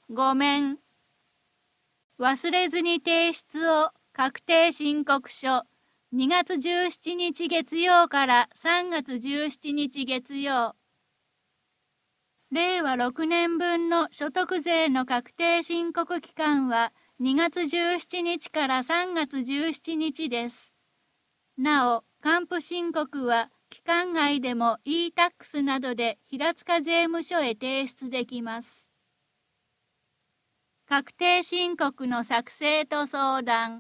ごめん。忘れずに提出を確定申告書2月17日月曜から3月17日月曜。令和6年分の所得税の確定申告期間は2月17日から3月17日です。なお、還付申告は期間外でも e-tax などで平塚税務署へ提出できます。確定申告の作成と相談。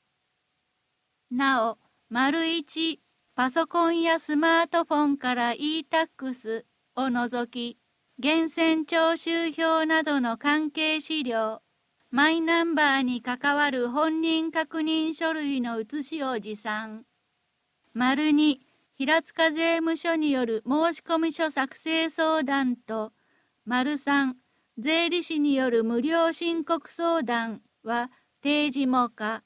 なお、1、パソコンやスマートフォンから e-tax を除き、源泉徴収票などの関係資料、マイナンバーに関わる本人確認書類の写しを持参。2、平塚税務署による申込書作成相談と、3、税理士による無料申告相談は定時も可。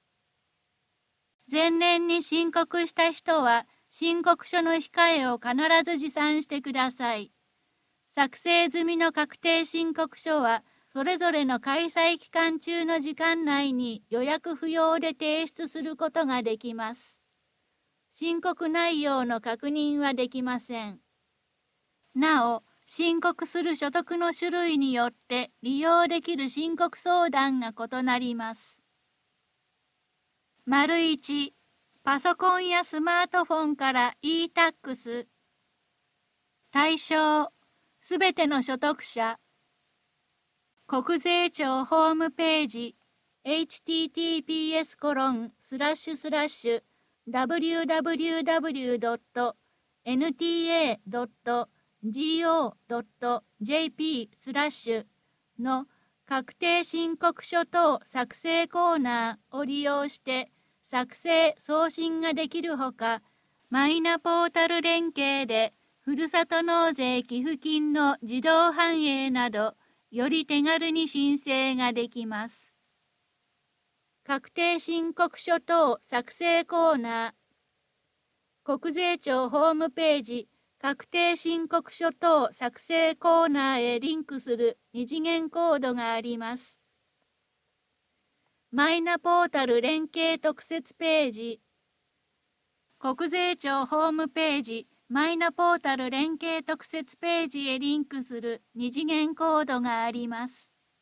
前年に申告した人は申告書の控えを必ず持参してください。作成済みの確定申告書はそれぞれの開催期間中の時間内に予約不要で提出することができます。申告内容の確認はできません。なお、申告する所得の種類によって利用できる申告相談が異なります。1、パソコンやスマートフォンから e-tax。対象、すべての所得者。国税庁ホームページ https://www.nta.go.jp/ の確定申告書等作成コーナーを利用して作成・送信ができるほか、マイナポータル連携でふるさと納税寄付金の自動反映など、より手軽に申請ができます。確定申告書等作成コーナー。国税庁ホームページ確定申告書等作成コーナーへリンクする二次元コードがあります。マイナポータル連携特設ページ。国税庁ホームページマイナポータル連携特設ページへリンクする二次元コードがあります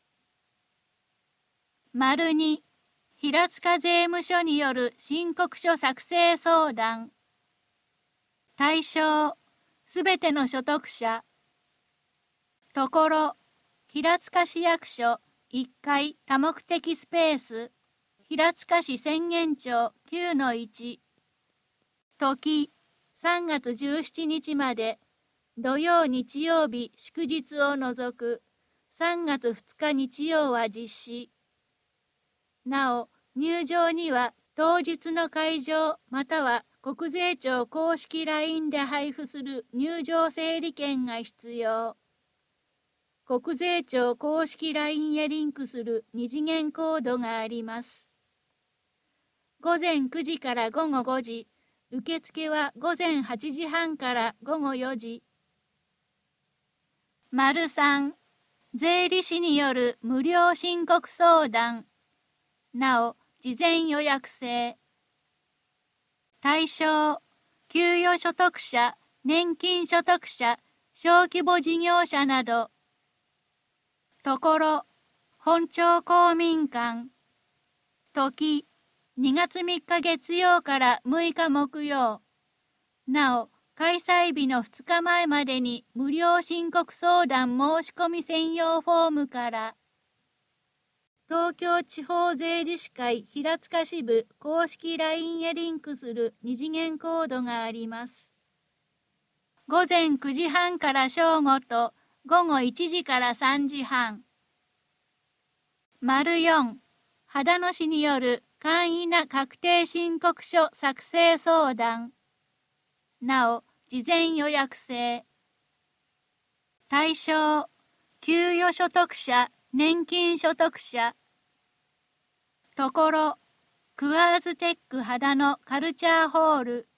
。2、平塚税務署による申告書作成相談。対象、すべての所得者。ところ、平塚市役所1階多目的スペース、平塚市浅間町 9-1。時、3月17日まで、土曜日曜日祝日を除く、3月2日日曜は実施。なお、入場には当日の会場または国税庁公式 LINE で配布する入場整理券が必要。国税庁公式 LINE へリンクする二次元コードがあります。午前9時から午後5時。受付は午前8時半から午後4時。3、税理士による無料申告相談。なお、事前予約制。対象、給与所得者、年金所得者、小規模事業者など。ところ、本庁公民館。時、2月3日月曜から6日木曜。なお、開催日の2日前までに無料申告相談申し込み専用フォームから、東京地方税理士会平塚支部公式 LINE へリンクする二次元コードがあります。午前9時半から正午と午後1時から3時半。4、秦野市による簡易な確定申告書作成相談。なお、事前予約制。対象、給与所得者、年金所得者。ところ、クアーズテック秦野カルチャーホール。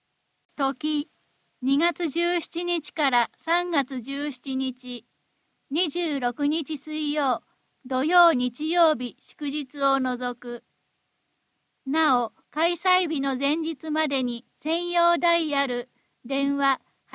時、2月17日から3月17日。 26日水曜、土曜日曜日祝日を除く。なお、開催日の前日までに専用ダイヤル、電話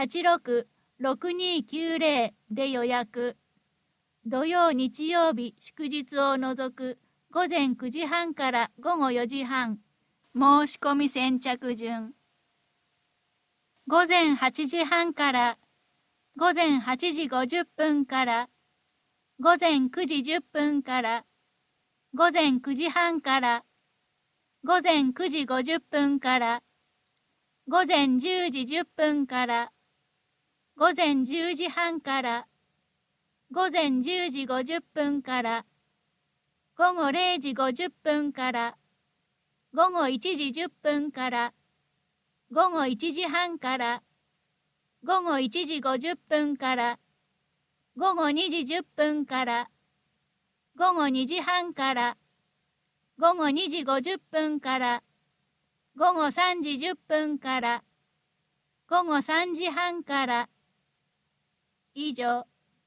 86-6290 で予約。土曜日曜日祝日を除く午前9時半から午後4時半。申し込み先着順。午前8時半から、午前8時50分から、午前9時10分から、午前9時半から、午前9時50分から、午前10時10分から、午前10時半から、午前10時50分から、午後0時50分から、午後1時10分から、午後1時半から、午後1時50分から、午後2時10分から、午後2時半から、午後2時50分から、午後3時10分から、午後3時半から、以上。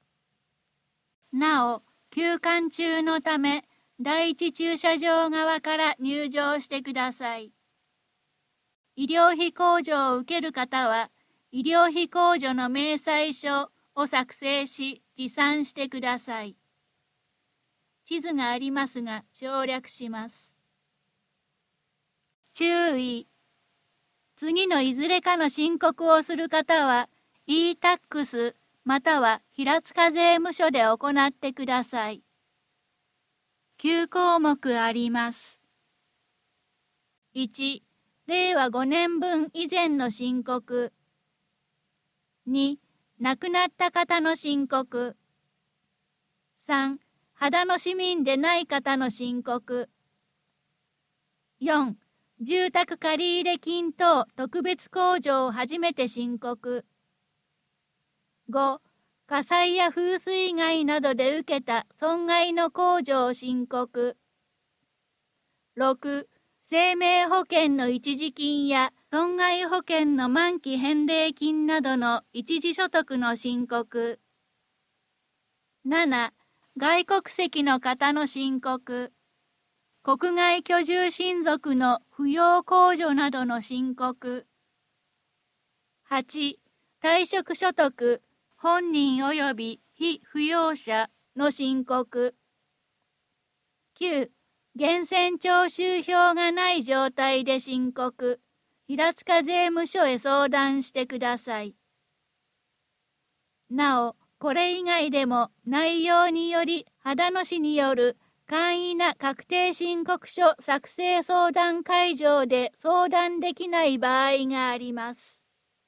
なお、休館中のため、第一駐車場側から入場してください。医療費控除を受ける方は、医療費控除の明細書を作成し持参してください。地図がありますが省略します。注意。次のいずれかの申告をする方は e-tax または平塚税務署で行ってください。9項目あります。1、令和5年分以前の申告。2、亡くなった方の申告。3、秦野市民でない方の申告。4、住宅借入金等特別控除を初めて申告。5、火災や風水害などで受けた損害の控除を申告。6、生命保険の一時金や損害保険の満期返礼金などの一時所得の申告。7、外国籍の方の申告。国外居住親族の扶養控除などの申告。8、退職所得、本人及び被扶養者の申告。9、源泉徴収票がない状態で申告。平塚税務署へ相談してください。なお、これ以外でも内容により秦野市による簡易な確定申告書作成相談会場で相談できない場合があります。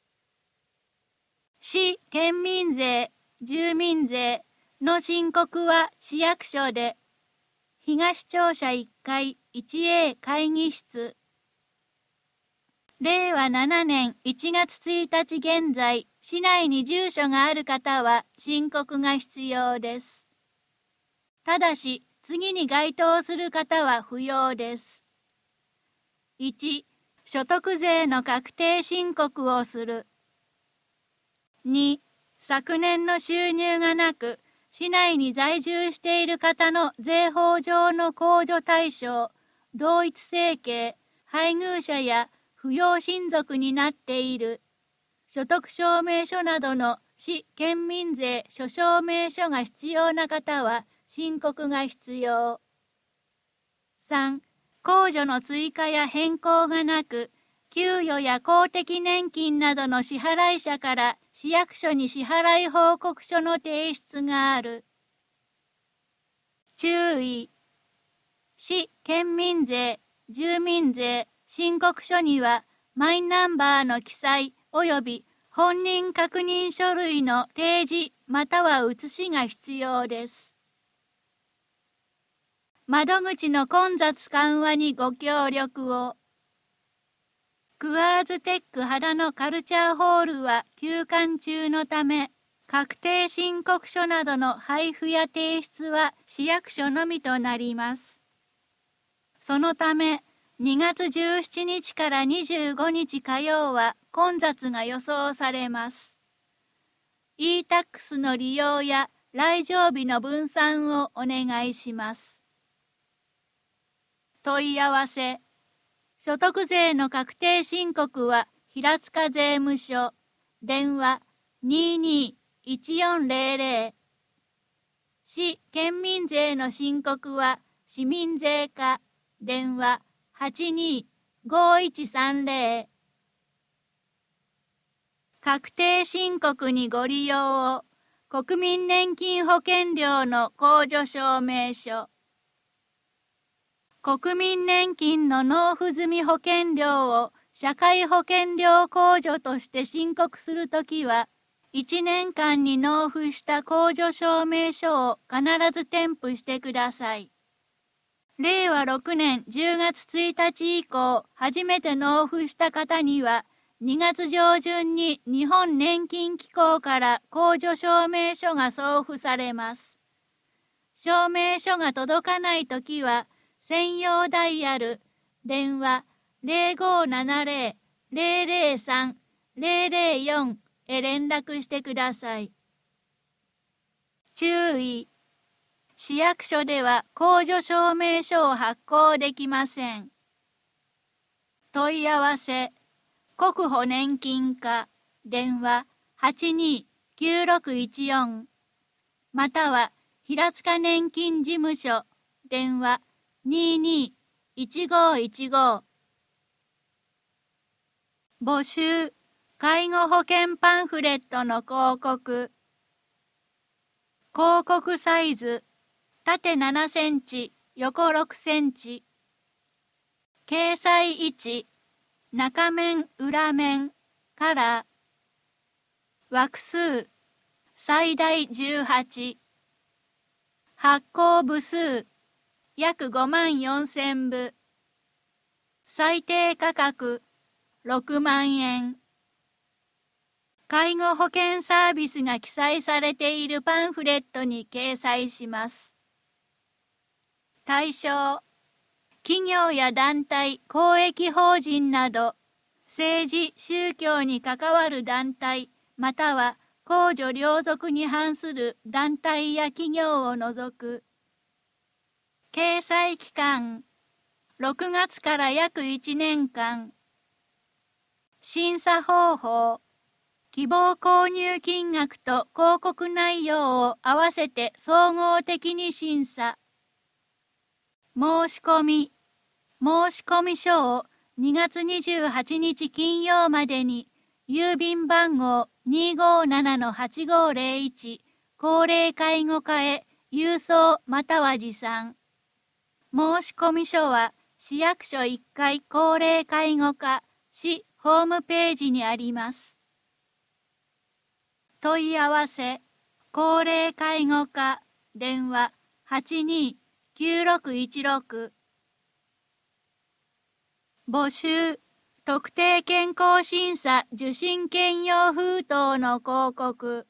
市、県民税、住民税の申告は市役所で、東庁舎1階 1A 会議室。令和7年1月1日現在、市内に住所がある方は申告が必要です。ただし、次に該当する方は不要です。1、所得税の確定申告をする。2、昨年の収入がなく、市内に在住している方の税法上の控除対象、同一生計、配偶者や扶養親族になっている。所得証明書などの市県民税諸証明書が必要な方は申告が必要。3、控除の追加や変更がなく、給与や公的年金などの支払い者から市役所に支払い報告書の提出がある。注意。市県民税、住民税、申告書にはマイナンバーの記載及び本人確認書類の提示または写しが必要です。窓口の混雑緩和にご協力を。クアーズテック秦野カルチャーホールは休館中のため、確定申告書などの配布や提出は市役所のみとなります。そのため、2月17日から25日火曜は混雑が予想されます。e-tax の利用や来場日の分散をお願いします。問い合わせ。所得税の確定申告は平塚税務署。電話22-1400。市県民税の申告は市民税課。電話82-5130。確定申告にご利用を。国民年金保険料の控除証明書。国民年金の納付済保険料を社会保険料控除として申告するときは、1年間に納付した控除証明書を必ず添付してください。令和6年10月1日以降、初めて納付した方には、2月上旬に日本年金機構から控除証明書が送付されます。証明書が届かないときは、専用ダイヤル、電話0570-003-004へ連絡してください。注意。市役所では控除証明書を発行できません。問い合わせ。国保年金課、電話82-9614、または平塚年金事務所、電話22-1515。募集、介護保険パンフレットの広告。広告サイズ、縦7センチ、横6センチ。掲載位置、中面、裏面、カラー。枠数、最大18。発行部数、約54,000部。最低価格、6万円。介護保険サービスが記載されているパンフレットに掲載します。対象。企業や団体、公益法人など、政治・宗教に関わる団体、または公序良俗に反する団体や企業を除く。掲載期間、6月から約1年間。審査方法、希望購入金額と広告内容を合わせて総合的に審査。申し込み書を2月28日金曜までに郵便番号 257-8501 高齢介護課へ郵送または持参。申し込み書は市役所1階高齢介護課市ホームページにあります。問い合わせ、高齢介護課、電話82-9616。募集、特定健康審査受診券用封筒の広告。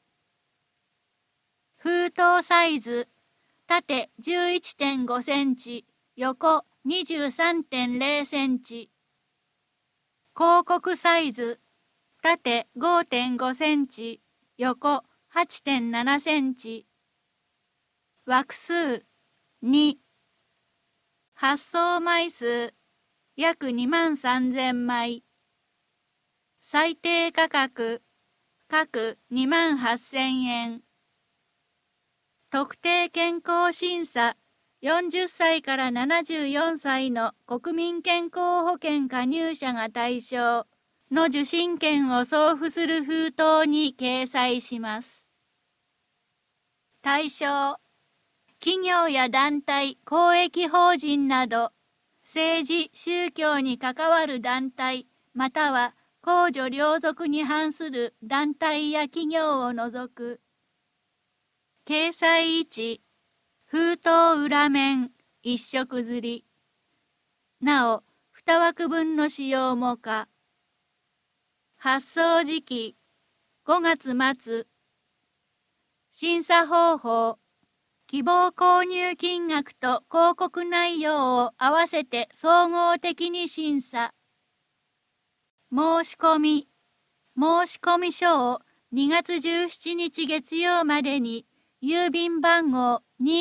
封筒サイズ、縦 11.5 センチ、横 23.0 センチ。広告サイズ、縦 5.5 センチ、横 8.7 センチ。枠数、2。発送枚数、約23,000枚。最低価格、各28,000円。特定健康審査、40歳から74歳の国民健康保険加入者が対象の受診券を送付する封筒に掲載します。対象、企業や団体、公益法人など、政治・宗教に関わる団体、または公序良俗に反する団体や企業を除く。掲載位置、封筒裏面、一色刷り。なお、2枠分の使用も可。発送時期、5月末。審査方法、希望購入金額と広告内容を合わせて総合的に審査。申し込み書を2月17日月曜までに郵便番号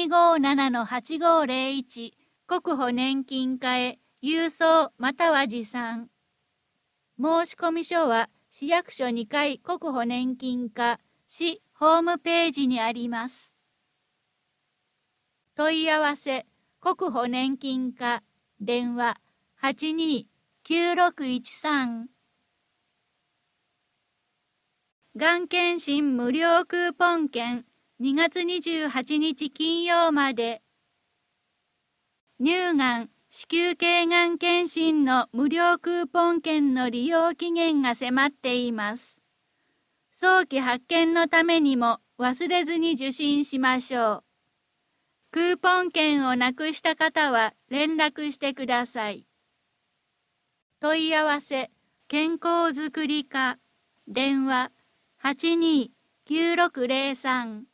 257-8501 国保年金課へ郵送または持参。申込書は市役所2階国保年金課市ホームページにあります。問い合わせ国保年金課電話 82-9613。がん検診無料クーポン券2月28日金曜まで。乳がん、子宮頸がん検診の無料クーポン券の利用期限が迫っています。早期発見のためにも忘れずに受診しましょう。クーポン券をなくした方は連絡してください。問い合わせ、健康づくり課、電話82-9603